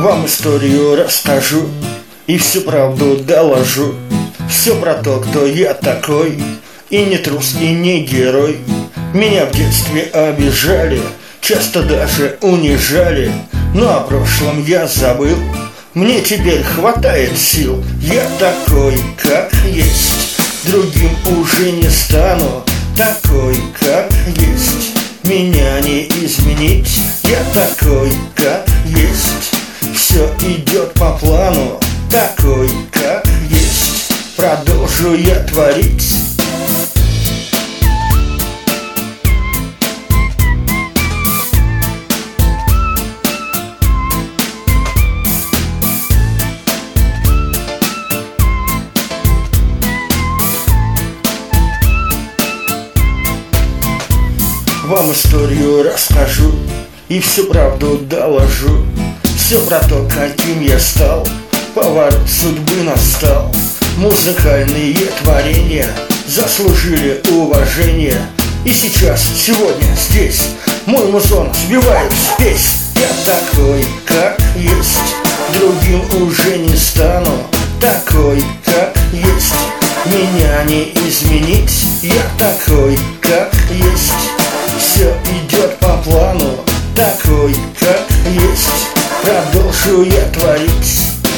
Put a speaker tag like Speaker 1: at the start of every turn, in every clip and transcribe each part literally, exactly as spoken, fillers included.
Speaker 1: Вам историю расскажу и всю правду доложу. Все про то, кто я такой, и не трус, и не герой. Меня в детстве обижали, часто даже унижали, но о прошлом я забыл. Мне теперь хватает сил, я такой, как есть. Другим уже не стану, такой, как есть. Меня не изменить, я такой, как есть. Все идет по плану, такой, как есть. Продолжу я творить. Вам историю расскажу и всю правду доложу. Все про то, каким я стал, поворот судьбы настал. Музыкальные творения заслужили уважение. И сейчас, сегодня, здесь мой музон сбивает спесь. Я такой, как есть, другим уже не стану, такой, как есть. Меня не изменить, я такой, как есть. Все идет по плану, такой, как есть. Продолжу я творить.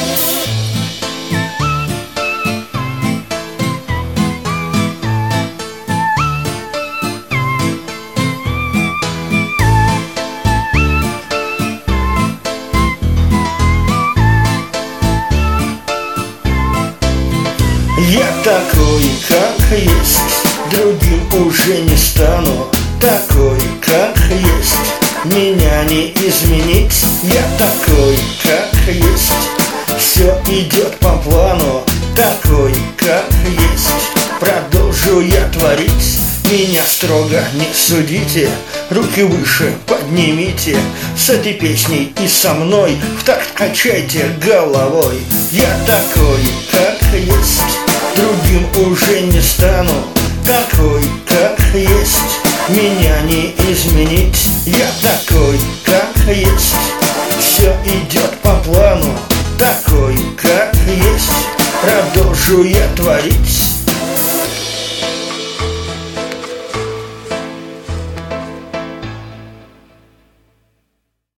Speaker 1: Я такой, как есть, другим уже не стану, такой, как есть. Меня не изменить, я такой, как есть. Все идет по плану, такой, как есть. Продолжу я творить. Меня строго не судите, руки выше поднимите. С этой песней и со мной в такт качайте головой. Я такой, как есть, другим уже не стану, такой, как есть. Меня не изменить, я такой, как есть. Все идет по плану, такой, как есть. Продолжу я творить.